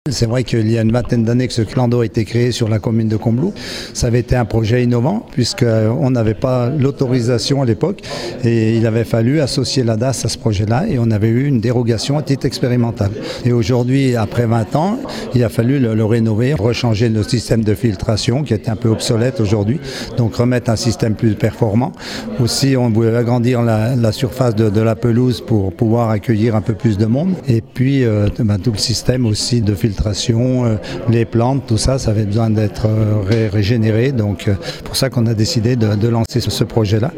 C'est vrai qu'il y a une vingtaine d'années que ce plan d'eau a été créé sur la commune de Combloux. Ça avait été un projet innovant puisqu'on n'avait pas l'autorisation à l'époque et il avait fallu associer la DAS à ce projet-là et on avait eu une dérogation à titre expérimental. Et aujourd'hui, après 20 ans, il a fallu le rénover, rechanger notre système de filtration qui était un peu obsolète aujourd'hui, donc remettre un système plus performant. Aussi, on voulait agrandir la surface de la pelouse pour pouvoir accueillir un peu plus de monde et puis tout le système aussi de filtration, les plantes, tout ça, ça avait besoin d'être régénéré. Donc, pour ça qu'on a décidé de lancer ce projet-là.